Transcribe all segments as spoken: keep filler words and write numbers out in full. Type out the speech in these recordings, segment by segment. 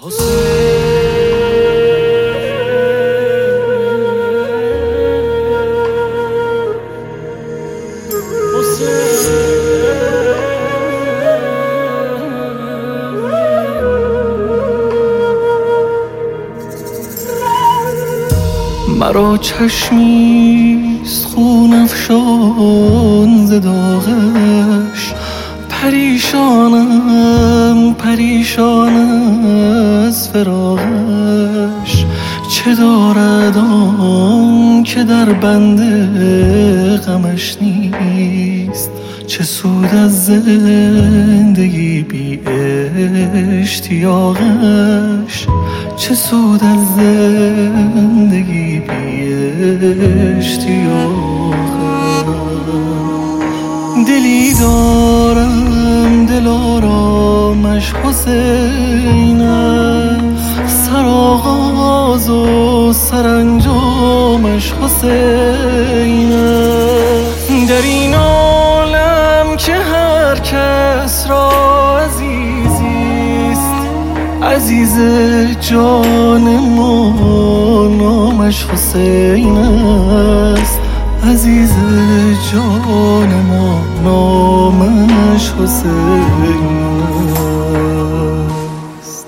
مرا چشمیست خون افشان ز داغش، پریشانم پریشان از فراقش. چه دارد آن که در بند غمش نیست؟ چه سود از زندگی بی اشتیاقش؟ چه سود از زندگی بی اشتیاقش؟ دلی دارم دلارامش حسین است، سرآغاز و سرانجامش حسین است. در این عالم که هر کس را عزیزیست، عزیز جان ما نامش حسین است. عزیز جان ما نامش حسین است.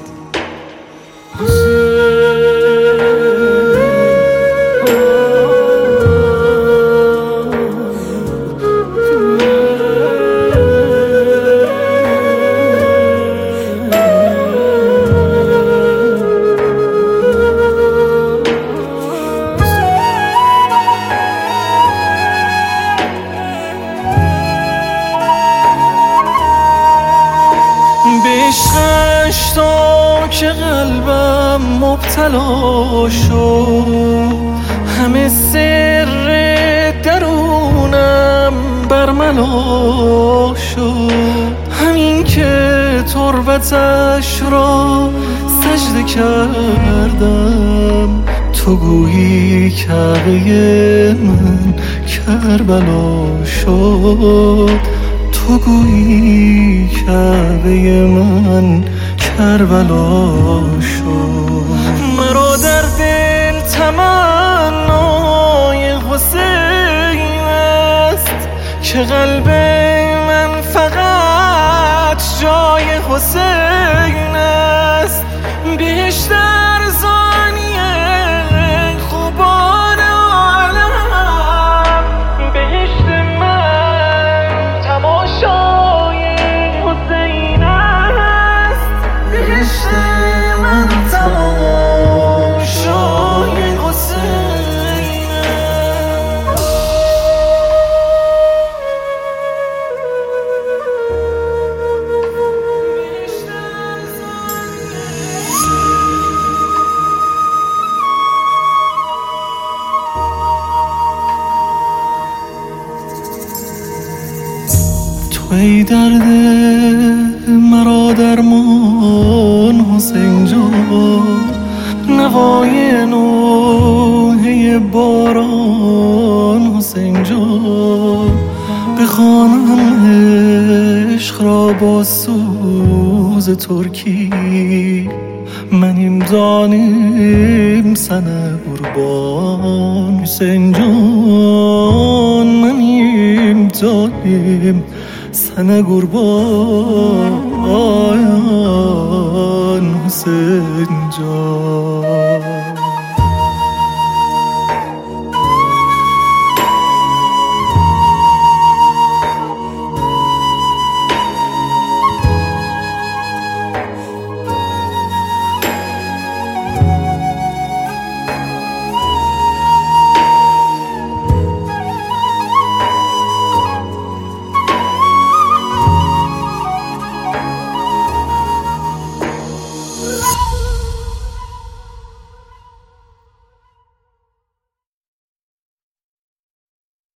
عشقش تا که قلبم مبتلا شد، همه سر درونم برملا شد. همین که تربتش را سجده کردم، تو گویی کعبه من کربلا شد. تو گویی کعبه من کربلا شد. مرا در دل تمنای حسین است، که قلب من فقط جای حسین است. بهشت ارزانی خوبان عالم، بهشت من تماشای حسین است. بهشت من تماشای حسین است. تو ای درد مرا درمان حسین جان، نوای نوحه باران حسین جان. بخوانم عشق را با سوز ترکی، منیم زانیم سنه قربان حسین جان. منیم زانیم سنه قربان حسین جان.